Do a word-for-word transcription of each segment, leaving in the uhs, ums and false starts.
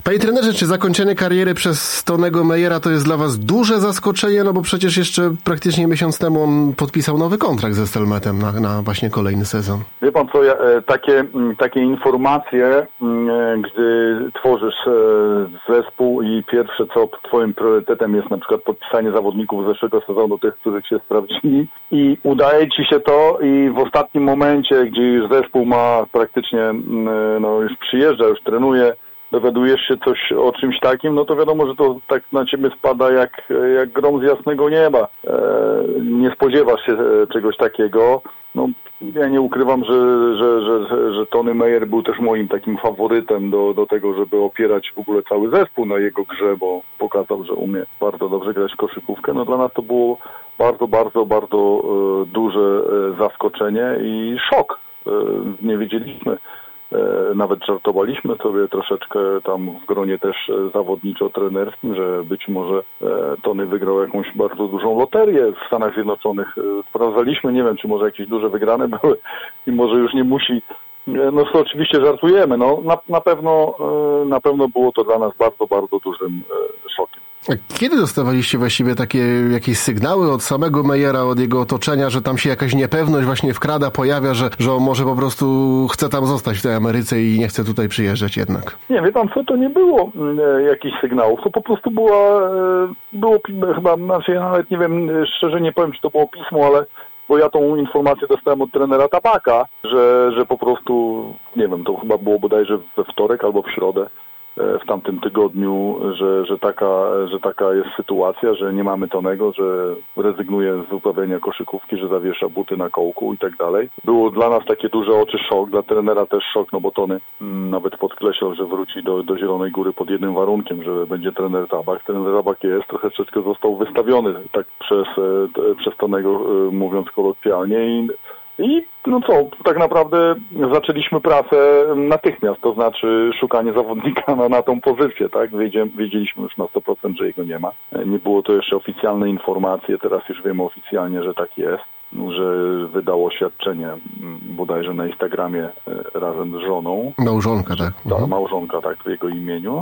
Panie trenerze, czy zakończenie kariery przez Tonego Meyera to jest dla was duże zaskoczenie? No bo przecież jeszcze praktycznie miesiąc temu on podpisał nowy kontrakt ze Stelmetem na, na właśnie kolejny sezon. Wie pan co, ja, takie, takie informacje, gdy tworzysz zespół i pierwsze co twoim priorytetem jest na przykład podpisanie zawodników z zeszłego sezonu, tych, których się sprawdzili, i udaje ci się to i w ostatnim momencie, gdzie już zespół ma praktycznie, no już przyjeżdża, już trenuje, dowiadujesz się coś o czymś takim, no to wiadomo, że to tak na ciebie spada jak, jak grom z jasnego nieba. E, nie spodziewasz się czegoś takiego. No, ja nie ukrywam, że, że, że, że Tony Meyer był też moim takim faworytem do, do tego, żeby opierać w ogóle cały zespół na jego grze, bo pokazał, że umie bardzo dobrze grać w koszykówkę. No dla nas to było bardzo, bardzo, bardzo e, duże e, zaskoczenie i szok. E, nie wiedzieliśmy. Nawet żartowaliśmy sobie troszeczkę tam w gronie też zawodniczo-trenerskim, że być może Tony wygrał jakąś bardzo dużą loterię w Stanach Zjednoczonych. Sprawdzaliśmy, nie wiem, czy może jakieś duże wygrane były i może już nie musi. No to oczywiście żartujemy. No, na, na pewno na pewno było to dla nas bardzo, bardzo dużym szokiem. Kiedy dostawaliście właściwie takie jakieś sygnały od samego Meyera, od jego otoczenia, że tam się jakaś niepewność właśnie wkrada, pojawia, że, że on może po prostu chce tam zostać w tej Ameryce i nie chce tutaj przyjeżdżać jednak? Nie, wie pan co, to nie było e, jakichś sygnałów, to po prostu była, e, było chyba, znaczy ja nawet nie wiem, szczerze nie powiem, czy to było pismo, ale bo ja tą informację dostałem od trenera Tabaka, że, że po prostu, nie wiem, to chyba było bodajże we wtorek albo w środę, w tamtym tygodniu, że, że, taka, że taka jest sytuacja, że nie mamy Tonego, że rezygnuje z uprawiania koszykówki, że zawiesza buty na kołku i tak dalej. Było dla nas takie duże oczy szok, dla trenera też szok, no bo Tony mm, nawet podkreślał, że wróci do, do Zielonej Góry pod jednym warunkiem, że będzie trener Tabak. Trener Tabak jest, trochę troszeczkę został wystawiony tak przez, e, przez Tonego, e, mówiąc kolokwialnie, i I no co, tak naprawdę zaczęliśmy pracę natychmiast, to znaczy szukanie zawodnika na, na tą pozycję, tak? Wiedzieliśmy już na sto procent, że jego nie ma. Nie było to jeszcze oficjalne informacje, teraz już wiemy oficjalnie, że tak jest, że wydał oświadczenie bodajże na Instagramie razem z żoną. Małżonka, tak? Ta mhm. małżonka, tak, w jego imieniu.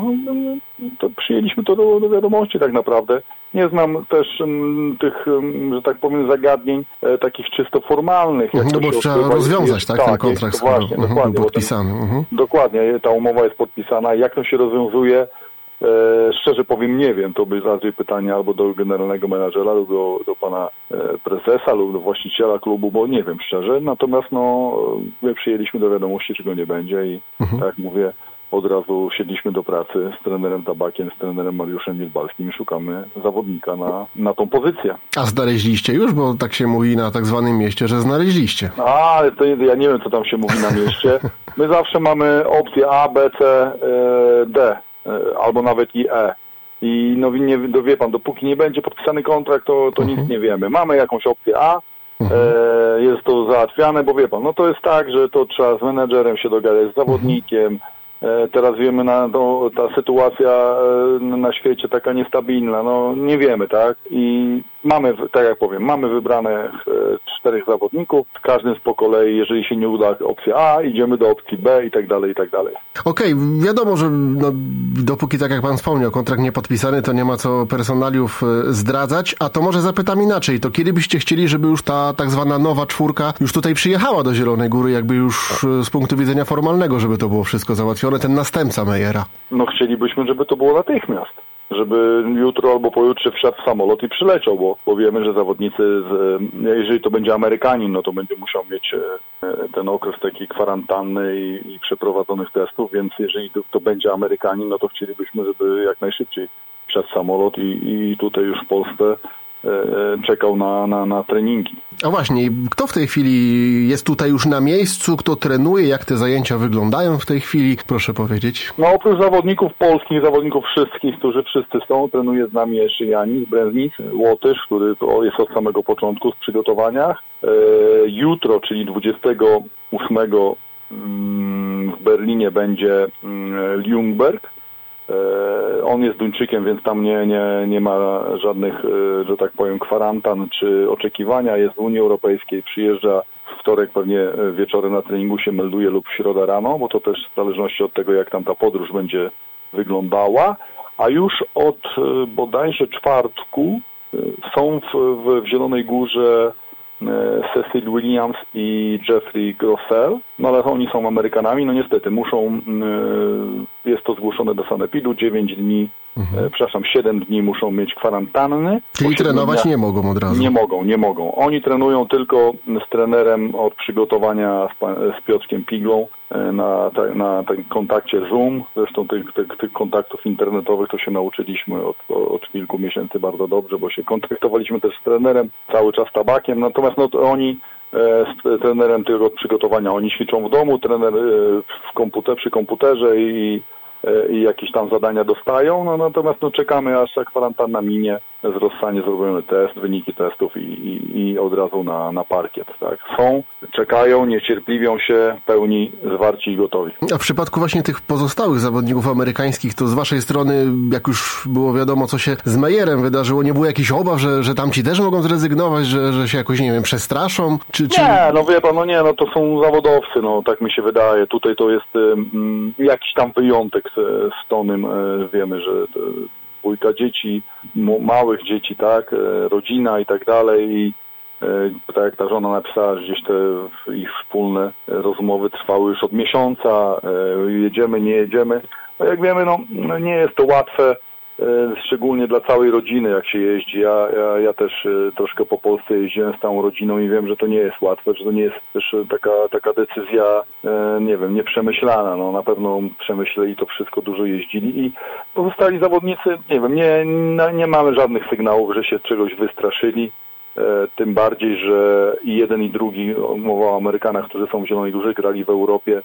To przyjęliśmy to do, do wiadomości tak naprawdę. Nie znam też m, tych, m, że tak powiem, zagadnień e, takich czysto formalnych. Jak no to bo się trzeba odbywa, rozwiązać, jest, tak, tak, ten kontrakt, jest, to właśnie, dokładnie, był podpisany. Ten, mhm. Dokładnie, ta umowa jest podpisana. Jak to się rozwiązuje, e, szczerze powiem, nie wiem. To by raczej pytanie albo do generalnego menadżera, lub do, do pana e, prezesa, lub do właściciela klubu, bo nie wiem szczerze. Natomiast no, my przyjęliśmy do wiadomości, czego nie będzie i mhm. tak jak mówię, od razu siedliśmy do pracy z trenerem Tabakiem, z trenerem Mariuszem Niedbalskim i szukamy zawodnika na, na tą pozycję. A znaleźliście już? Bo tak się mówi na tak zwanym mieście, że znaleźliście. A, ale to ja nie wiem, co tam się mówi na mieście. My zawsze mamy opcje A, B, C, D, albo nawet i E. I no nie, do, wie pan, dopóki nie będzie podpisany kontrakt, to, to mhm. nic nie wiemy. Mamy jakąś opcję A, mhm. e, jest to załatwiane, bo wie pan, no to jest tak, że to trzeba z menedżerem się dogadać, z zawodnikiem. Mhm. Teraz wiemy, na, no, ta sytuacja na świecie taka niestabilna, no nie wiemy, tak? I mamy, tak jak powiem, mamy wybrane czterech zawodników, w każdym z po kolei, jeżeli się nie uda opcja A, idziemy do opcji B i tak dalej, i tak dalej. Okej, okay, wiadomo, że no, dopóki, tak jak pan wspomniał, kontrakt nie podpisany, to nie ma co personaliów zdradzać, a to może zapytam inaczej, to kiedy byście chcieli, żeby już ta tak zwana nowa czwórka już tutaj przyjechała do Zielonej Góry, jakby już z punktu widzenia formalnego, żeby to było wszystko załatwione, ten następca Meyera? No chcielibyśmy, żeby to było natychmiast. Żeby jutro albo pojutrze wsiadł w samolot i przyleciał, bo, bo wiemy, że zawodnicy, z, jeżeli to będzie Amerykanin, no to będzie musiał mieć ten okres takiej kwarantanny i, i przeprowadzonych testów, więc jeżeli to, to będzie Amerykanin, no to chcielibyśmy, żeby jak najszybciej wsiadł w samolot i, i tutaj już w Polsce czekał na, na, na treningi. A właśnie, kto w tej chwili jest tutaj już na miejscu, kto trenuje, jak te zajęcia wyglądają w tej chwili? Proszę powiedzieć. No oprócz zawodników polskich, zawodników wszystkich, którzy wszyscy są, trenuje z nami jeszcze Janis Breznic, Łotysz, który jest od samego początku w przygotowaniach. E, jutro, czyli dwudziestego ósmego w Berlinie będzie Ljungberg. On jest Duńczykiem, więc tam nie, nie, nie ma żadnych, że tak powiem, kwarantan czy oczekiwania. Jest w Unii Europejskiej, przyjeżdża w wtorek, pewnie wieczorem na treningu się melduje lub w środę rano, bo to też w zależności od tego, jak tam ta podróż będzie wyglądała, a już od bodajże czwartku są w, w Zielonej Górze Cecil Williams i Jeffrey Grossell, no ale oni są Amerykanami, no niestety muszą, jest to zgłoszone do sanepidu, dziewięć dni, mhm. przepraszam, siedem dni muszą mieć kwarantanny. Czyli trenować dniach, nie mogą od razu? Nie mogą, nie mogą. Oni trenują tylko z trenerem od przygotowania z, z Piotrkiem Piglą na, na tym kontakcie Zoom. Zresztą tych, tych, tych kontaktów internetowych to się nauczyliśmy od, od kilku miesięcy bardzo dobrze, bo się kontaktowaliśmy też z trenerem, cały czas tabakiem. Natomiast no, to oni z trenerem tego przygotowania, oni ćwiczą w domu, trener w komputer, przy komputerze i i jakieś tam zadania dostają, no natomiast no, czekamy aż ta kwarantanna minie, zostanie zrobiony test, wyniki testów i, i, i od razu na, na parkiet. Tak. Są, czekają, niecierpliwią się, pełni zwarci i gotowi. A w przypadku właśnie tych pozostałych zawodników amerykańskich, to z waszej strony, jak już było wiadomo, co się z Meyerem wydarzyło, nie było jakichś obaw, że, że tamci też mogą zrezygnować, że, że się jakoś, nie wiem, przestraszą? Czy, czy... Nie, no wie pan, no nie, no to są zawodowcy, no tak mi się wydaje. Tutaj to jest um, jakiś tam wyjątek z, z Tonym. E, wiemy, że e, dwójka dzieci, małych dzieci, tak, e, rodzina i tak dalej. I e, tak jak ta żona napisała, że gdzieś te ich wspólne rozmowy trwały już od miesiąca. E, jedziemy, nie jedziemy. No jak wiemy, no, no nie jest to łatwe. Szczególnie dla całej rodziny, jak się jeździ. Ja, ja, ja też troszkę po Polsce jeździłem z całą rodziną i wiem, że to nie jest łatwe, że to nie jest też taka, taka decyzja, nie wiem, nieprzemyślana. No, na pewno przemyśleli to wszystko, dużo jeździli i pozostali zawodnicy, nie wiem, nie, nie mamy żadnych sygnałów, że się czegoś wystraszyli. Tym bardziej, że i jeden i drugi, mowa o Amerykanach, którzy są w Zielonej Górze, grali w Europie,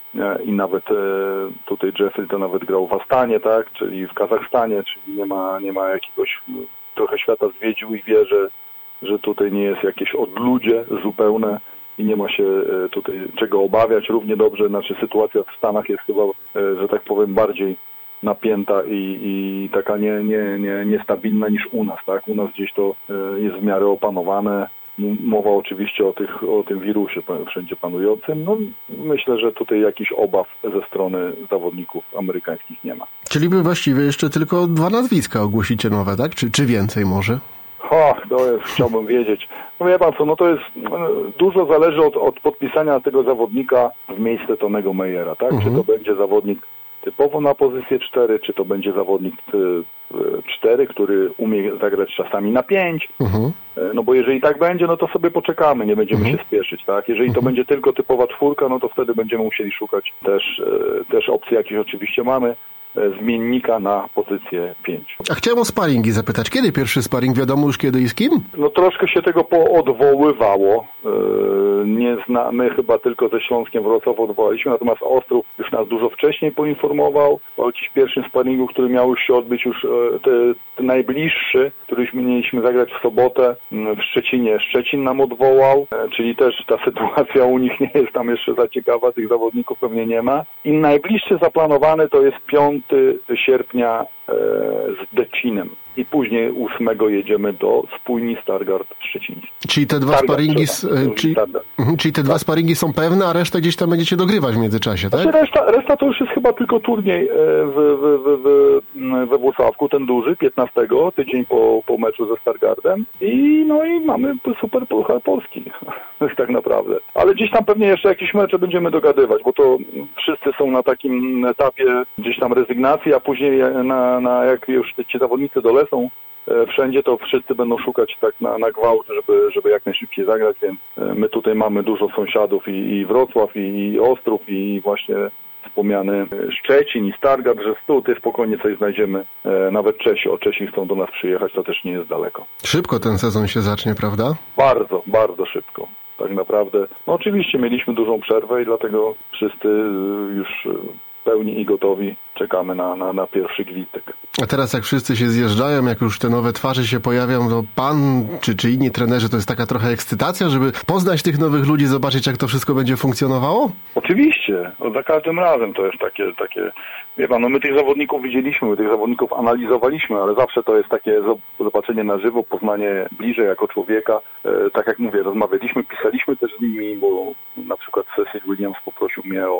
i nawet tutaj Jeffrey to nawet grał w Astanie, tak, czyli w Kazachstanie, czyli nie ma, nie ma jakiegoś, trochę świata zwiedził i wie, że, że tutaj nie jest jakieś odludzie zupełne i nie ma się tutaj czego obawiać. Równie dobrze, znaczy sytuacja w Stanach jest chyba, że tak powiem, bardziej napięta i, i taka nie, nie, nie, niestabilna niż u nas, tak, u nas gdzieś to jest w miarę opanowane. Mowa oczywiście o, tych, o tym wirusie wszędzie panującym. No, myślę, że tutaj jakichś obaw ze strony zawodników amerykańskich nie ma. Czyli wy właściwie jeszcze tylko dwa nazwiska ogłosicie nowe, tak? Czy, czy więcej może? Och, to jest, chciałbym wiedzieć. No wie pan co, no to jest, dużo zależy od, od podpisania tego zawodnika w miejsce Tonego Meyera, tak? Mhm. Czy to będzie zawodnik typowo na pozycję cztery, czy to będzie zawodnik cztery, który umie zagrać czasami na pięć. Mhm. No bo jeżeli tak będzie, no to sobie poczekamy, nie będziemy mhm. się spieszyć, tak? Jeżeli to będzie tylko typowa czwórka, no to wtedy będziemy musieli szukać też, też opcji, jakieś oczywiście mamy, zmiennika na pozycję pięć. A chciałem o sparingi zapytać. Kiedy pierwszy sparing? Wiadomo już kiedy i z kim? No troszkę się tego poodwoływało. Nie znamy, chyba tylko ze Śląskiem Wrocław odwołaliśmy, natomiast Ostrów już nas dużo wcześniej poinformował o jakimś pierwszym sparingu, który miał już się odbyć już te, te najbliższy, któryśmy mieliśmy zagrać w sobotę w Szczecinie. Szczecin nam odwołał, czyli też ta sytuacja u nich nie jest tam jeszcze za ciekawa, tych zawodników pewnie nie ma. I najbliższy zaplanowany to jest piątego sierpnia z Decinem. I później ósmego jedziemy do spójni Stargard Szczeciński. Czyli te dwa Stargard, sparingi, czyli, czyli te tak. dwa sparingi są pewne, a resztę gdzieś tam będziecie dogrywać w międzyczasie, tak? Znaczy reszta, reszta to już jest chyba tylko turniej w, w, w, w, we Włocławku, ten duży, piętnastego, tydzień po, po meczu ze Stargardem. I no i mamy super Puchar Polski, tak naprawdę. Ale gdzieś tam pewnie jeszcze jakieś mecze będziemy dogadywać, bo to wszyscy są na takim etapie gdzieś tam rezygnacji, a później na, na jak już ci zawodnicy dolecą wszędzie, to wszyscy będą szukać tak na, na gwałt, żeby, żeby jak najszybciej zagrać, więc my tutaj mamy dużo sąsiadów i, i Wrocław, i, i Ostrów, i właśnie wspomniany Szczecin i Stargard, że tutaj spokojnie coś znajdziemy. Nawet Czesi, o Czesi chcą do nas przyjechać, to też nie jest daleko. Szybko ten sezon się zacznie, prawda? Bardzo, bardzo szybko. Tak naprawdę. No oczywiście mieliśmy dużą przerwę i dlatego wszyscy już pełni i gotowi czekamy na, na, na pierwszy gwizdek. A teraz jak wszyscy się zjeżdżają, jak już te nowe twarze się pojawią, to pan czy, czy inni trenerzy, to jest taka trochę ekscytacja, żeby poznać tych nowych ludzi, zobaczyć jak to wszystko będzie funkcjonowało? Oczywiście. No, za każdym razem to jest takie, takie wie pan, no my tych zawodników widzieliśmy, my tych zawodników analizowaliśmy, ale zawsze to jest takie zobaczenie na żywo, poznanie bliżej jako człowieka. E, tak jak mówię, rozmawialiśmy, pisaliśmy też z nimi, bo na przykład Cecil Williams poprosił mnie o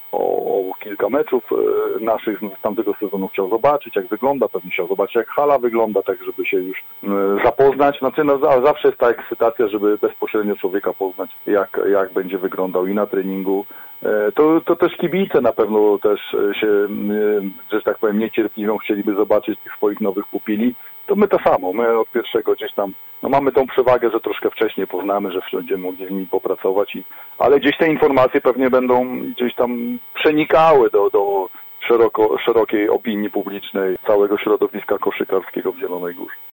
o, o kilka meczów e, naszych z tamtego sezonu chciał zobaczyć, jak wygląda, pewnie chciał zobaczyć, jak hala wygląda, tak żeby się już e, zapoznać. Znaczy, no, zawsze jest ta ekscytacja, żeby bezpośrednio człowieka poznać, jak, jak będzie wyglądał i na treningu. E, to, to też kibice na pewno też się, e, że tak powiem, niecierpliwią, chcieliby zobaczyć tych swoich nowych pupili. To my to samo, my od pierwszego gdzieś tam, no mamy tą przewagę, że troszkę wcześniej poznamy, że będziemy mogli z nimi popracować, i, ale gdzieś te informacje pewnie będą gdzieś tam przenikały do, do szeroko, szerokiej opinii publicznej całego środowiska koszykarskiego w Zielonej Górze.